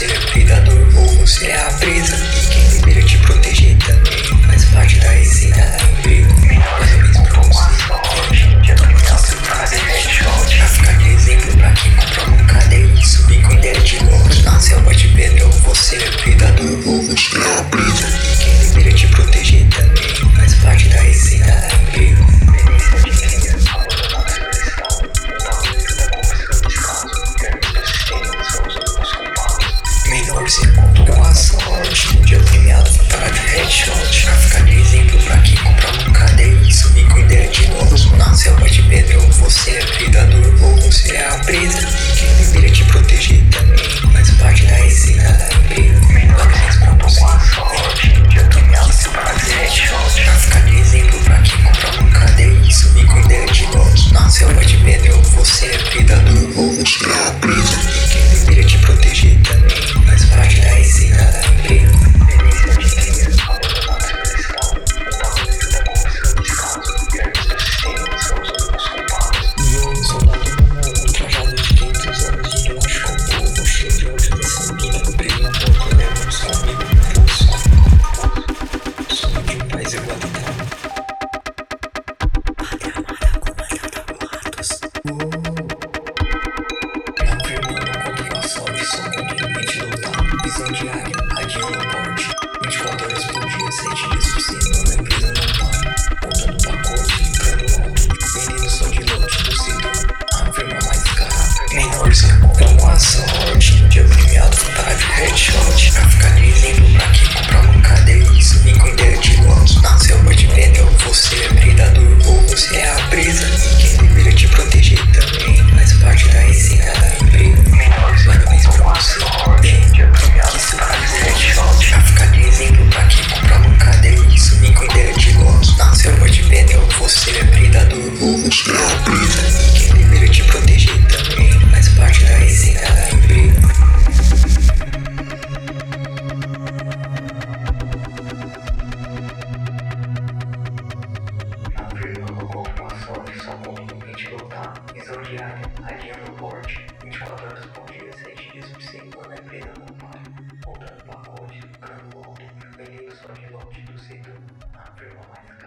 você é predador ou você é a presa. E quem deveria te proteger também faz parte da receita da emprego. Mais ou menos pra você, já tô ligado pra fazer headshot. Pra ficar de exemplo pra quem compra uma cadeia e subir com ideia de loucos. Na selva de pedra ou você é predador ou você é a presa. E quem deveria te proteger também faz parte da receita da emprego. Menor se encontra com a sorte. Um dia premiado foi parar de headshot. Pra ficar de exemplo pra quem compra uma cadeia e subir com ideia de loucos. Na selva de pedra ou você é predador ou você é a presa. E quem deveria te proteger também faz parte da receita da emprego. Parabéns pra você, sorte. Um dia premiado foi parar de headshot. Pra ficar de exemplo pra quem compra uma cadeia e subir com ideia de loucos. Na selva de pedra ou você é predador ou você é a presa. E quem deveria te proteger também faz parte da receita da emprego. Um soldado normal, um trajado de 500 anos de relaxo com povo, cheio de ódio da sanguínea, brilho na porta, levamos comigo no pulso. Sonho de um país igualitário. Pátria amada comandada por ratos. Não firmando contra o assalto, só contra o mente lutar. Visão diária, adiando a morte. 24 horas por dia, 7 dias por semana, a empresa não para. Montando pacote, ficando alto. Vendendo só de lote do setor. A firma mais cara. Menor se encontra com a sorte. Um dia premiado foi parar de headshot. Pra ficar de exemplo pra quem compra uma cadeia e subir com ideia de lote. Na selva de pedra, ou você é predador ou você é a presa. E quem deveria te proteger também faz parte da receita da emprego. Parabéns pra você, que se faz headshot. Pra ficar de exemplo pra quem compra uma cadeia e subir com ideia de lote. Na selva de pedra, ou você é predador ou você é a presa. E quem deveria te proteger também faz parte da receita da emprego. Não firmando contra uma sorte, só contra o mente lutar. Visão diária, adiando o porte. 24 horas por dia, 7 dias por semana, a empresa não para. Montando pacote, ficando alto. Vendendo só de lote do setor. A firma mais